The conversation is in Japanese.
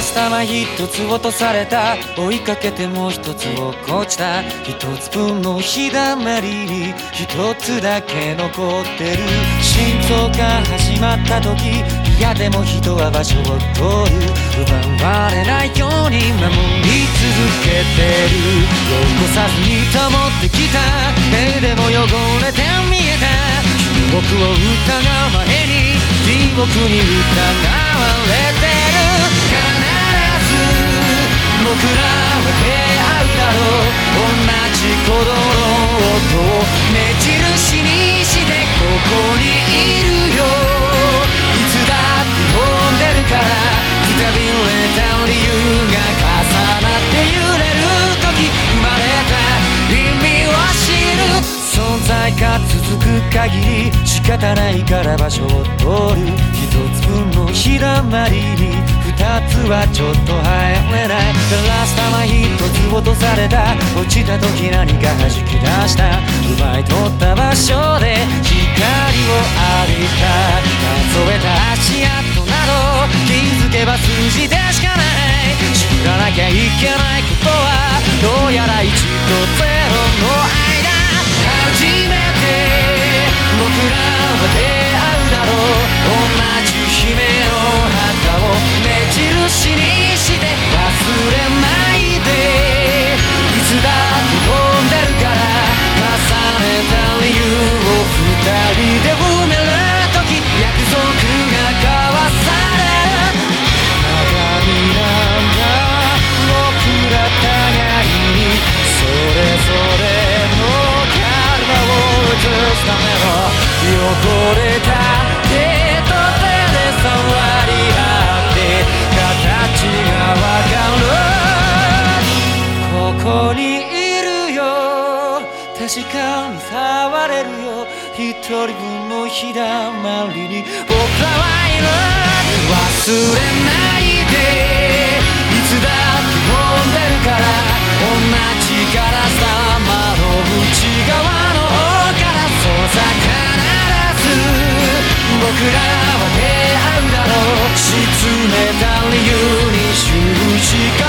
スタは一つ落とされた、追いかけてもう一つ落っこちた。一つ分の日だまりに一つだけ残ってる。心臓が始まった時、嫌でも人は場所を取る。奪われないように守り続けてる。汚さずに保ってきた絵でも汚れて見えた。僕を疑う前に地獄に疑われてる。必ず僕らは出会うだろう。同じ鼓動の音を目印にしてここにいるよ。いつだって飛んでるから。くたびれた理由が重なって揺れる時、生まれた意味を知る。存在が続く限り仕方ないから場所を取る。一つ分の日だまりに二つはちょっと入れない。ラスタは一つ落とされた。落ちた時何か弾き出した。奪い取った場所で光を浴びた。数えた足跡など気づけば数字でしかない。知らなきゃいけないことはどうやら1と0の間。初めて僕らは出会うだろう。同じ夢の旗を目印にして忘れないで。いつだって飛んでるから。重ねた理由を二人で埋める時、約束が交わされる。鏡なんだ僕ら互いに。それぞれの映すための汚れた手と手で触り合って形がわかる。ここにいるよ。確かに触れるよ。一人分の日だまりに僕らはいる。忘れないで。いつだって飛んでるから。同じガラス玉の内側のそうさ、必ず僕らは出会うだろう。沈めた理由に終始が